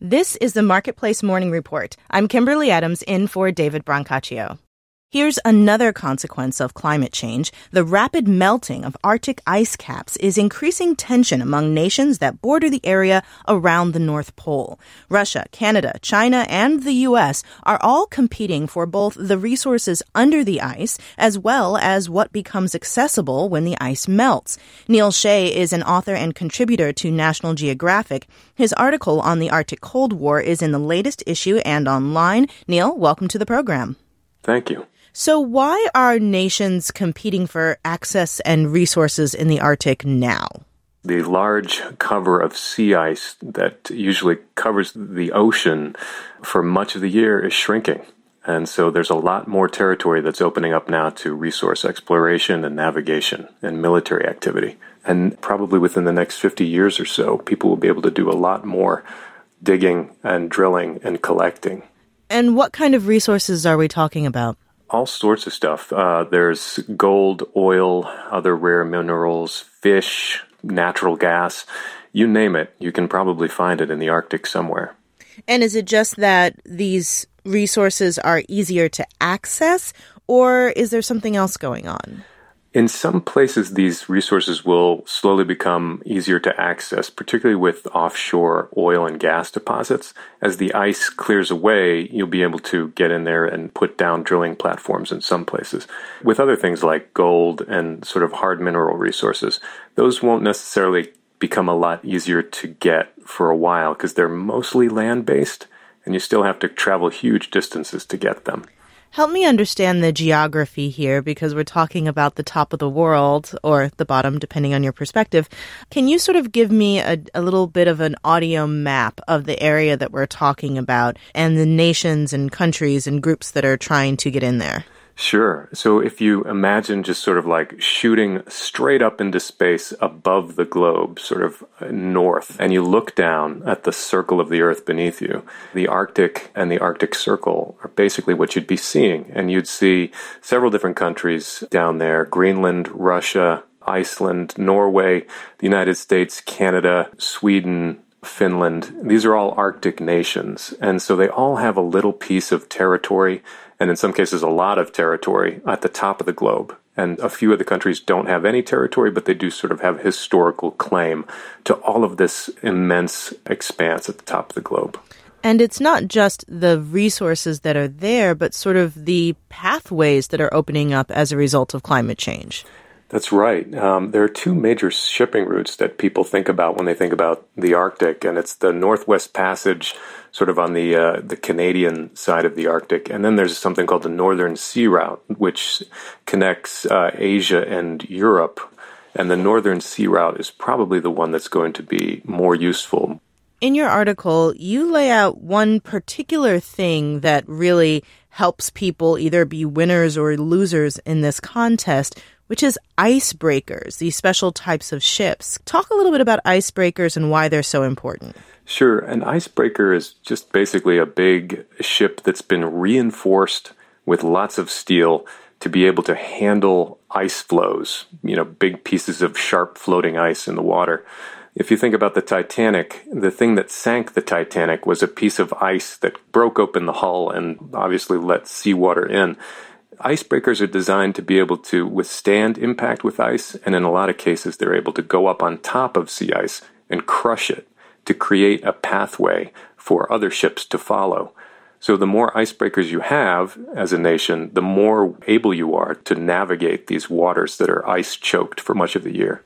This is the Marketplace Morning Report. I'm Kimberly Adams in for David Brancaccio. Here's another consequence of climate change. The rapid melting of Arctic ice caps is increasing tension among nations that border the area around the North Pole. Russia, Canada, China, and the U.S. are all competing for both the resources under the ice as well as what becomes accessible when the ice melts. Neil Shea is an author and contributor to National Geographic. His article on the Arctic Cold War is in the latest issue and online. Neil, welcome to the program. Thank you. So why are nations competing for access and resources in the Arctic now? The large cover of sea ice that usually covers the ocean for much of the year is shrinking. And so there's a lot more territory that's opening up now to resource exploration and navigation and military activity. And probably within the next 50 years or so, people will be able to do a lot more digging and drilling and collecting. And what kind of resources are we talking about? All sorts of stuff. There's gold, oil, other rare minerals, fish, natural gas. You name it, you can probably find it in the Arctic somewhere. And is it just that these resources are easier to access, or is there something else going on? In some places, these resources will slowly become easier to access, particularly with offshore oil and gas deposits. As the ice clears away, you'll be able to get in there and put down drilling platforms in some places. With other things like gold and sort of hard mineral resources, those won't necessarily become a lot easier to get for a while because they're mostly land-based, and you still have to travel huge distances to get them. Help me understand the geography here, because we're talking about the top of the world, or the bottom, depending on your perspective. Can you sort of give me a little bit of an audio map of the area that we're talking about and the nations and countries and groups that are trying to get in there? Sure. So if you imagine just sort of like shooting straight up into space above the globe, sort of north, and you look down at the circle of the Earth beneath you, the Arctic and the Arctic Circle are basically what you'd be seeing. And you'd see several different countries down there: Greenland, Russia, Iceland, Norway, the United States, Canada, Sweden, Finland. These are all Arctic nations. And so they all have a little piece of territory, and in some cases a lot of territory, at the top of the globe. And a few of the countries don't have any territory, but they do sort of have historical claim to all of this immense expanse at the top of the globe. And it's not just the resources that are there, but sort of the pathways that are opening up as a result of climate change. That's right. There are two major shipping routes that people think about when they think about the Arctic, and it's the Northwest Passage, sort of on the Canadian side of the Arctic, and then there's something called the Northern Sea Route, which connects Asia and Europe, and the Northern Sea Route is probably the one that's going to be more useful. In your article, you lay out one particular thing that really helps people either be winners or losers in this contest, which is icebreakers, these special types of ships. Talk a little bit about icebreakers and why they're so important. Sure. An icebreaker is just basically a big ship that's been reinforced with lots of steel to be able to handle ice flows, big pieces of sharp floating ice in the water. If you think about the Titanic, the thing that sank the Titanic was a piece of ice that broke open the hull and obviously let seawater in. Icebreakers are designed to be able to withstand impact with ice, and in a lot of cases they're able to go up on top of sea ice and crush it to create a pathway for other ships to follow. So the more icebreakers you have as a nation, the more able you are to navigate these waters that are ice-choked for much of the year.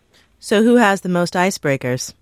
So who has the most icebreakers?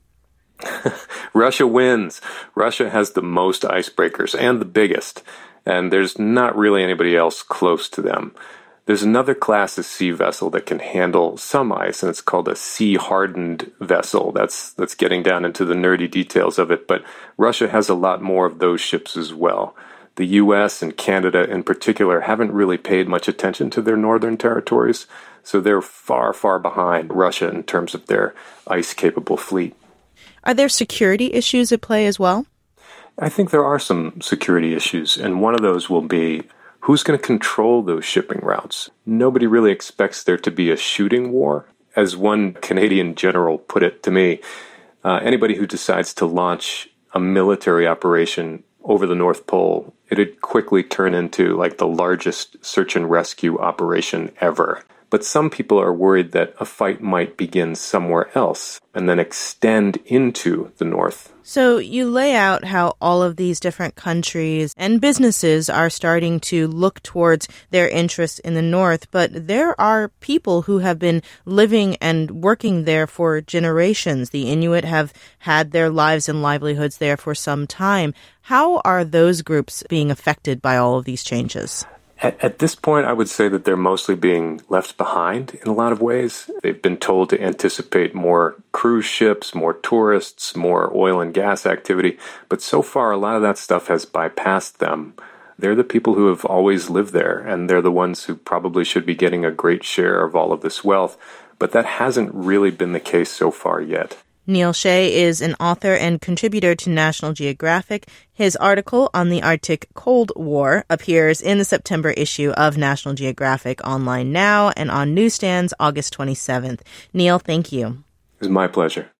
Russia wins. Russia has the most icebreakers and the biggest. And there's not really anybody else close to them. There's another class of sea vessel that can handle some ice, and it's called a sea-hardened vessel. That's getting down into the nerdy details of it, but Russia has a lot more of those ships as well. The U.S. and Canada in particular haven't really paid much attention to their northern territories, so they're far, far behind Russia in terms of their ice-capable fleet. Are there security issues at play as well? I think there are some security issues, and one of those will be who's going to control those shipping routes. Nobody really expects there to be a shooting war. As one Canadian general put it to me, anybody who decides to launch a military operation over the North Pole, it'd quickly turn into like the largest search and rescue operation ever. But some people are worried that a fight might begin somewhere else and then extend into the North. So you lay out how all of these different countries and businesses are starting to look towards their interests in the North, but there are people who have been living and working there for generations. The Inuit have had their lives and livelihoods there for some time. How are those groups being affected by all of these changes? At this point, I would say that they're mostly being left behind in a lot of ways. They've been told to anticipate more cruise ships, more tourists, more oil and gas activity. But so far, a lot of that stuff has bypassed them. They're the people who have always lived there, and they're the ones who probably should be getting a great share of all of this wealth. But that hasn't really been the case so far yet. Neil Shea is an author and contributor to National Geographic. His article on the Arctic Cold War appears in the September issue of National Geographic online now and on newsstands August 27th. Neil, thank you. It was my pleasure.